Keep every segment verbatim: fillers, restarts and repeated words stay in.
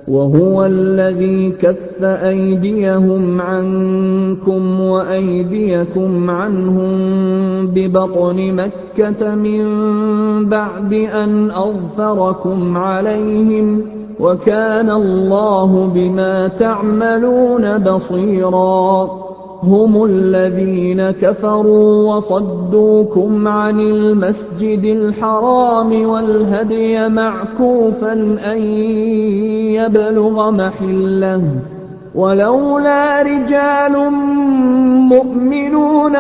وهو الذي كف أيديهم عنكم وأيديكم عنهم ببطن مكة من بعد أن أظفركم عليهم، وكان الله بما تعملون بصيرا. هم الذين كفروا وصدوكم عن المسجد الحرام والهدي معكوفا أن يبلغ محله، ولولا رجال مؤمنون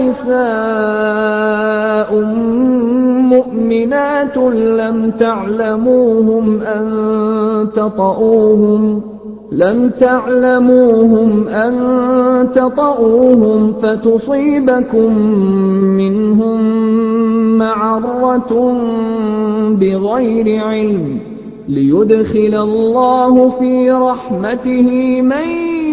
ونساء مؤمنات لم تعلموهم أن تطؤوهم لم تعلموهم أن تطؤوهم فتصيبكم منهم معرة بغير علم، ليدخل الله في رحمته من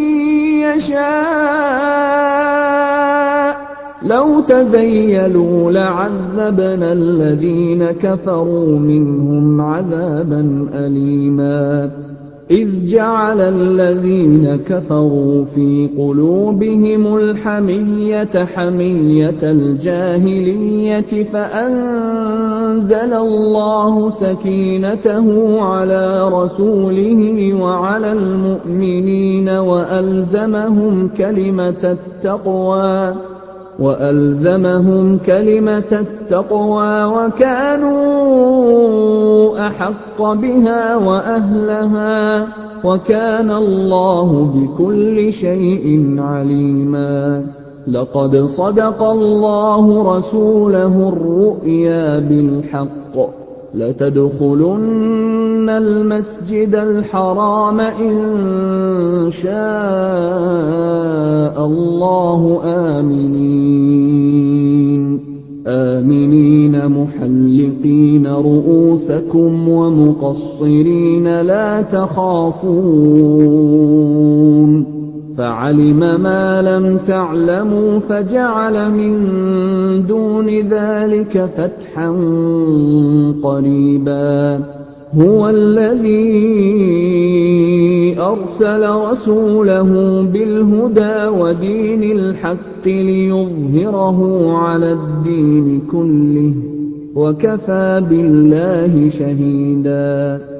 يشاء. لو تزيلوا لعذبنا الذين كفروا منهم عذابا أليما. إذ جعل الذين كفروا في قلوبهم الحمية حمية الجاهلية فأنزل الله سكينته على رسوله وعلى المؤمنين وألزمهم كلمة التقوى وألزمهم كلمة التقوى وكانوا أحق بها وأهلها، وكان الله بكل شيء عليما. لقد صدق الله رسوله الرؤيا بالحق، لتدخلن المسجد الحرام إن شاء الله آمنين آمنين محلقين رؤوسكم ومقصرين لا تخافون، فعلم ما لم تعلموا فجعل من دون ذلك فتحا قريبا. هو الذي أرسل رسوله بالهدى ودين الحق ليظهره على الدين كله، وكفى بالله شهيدا.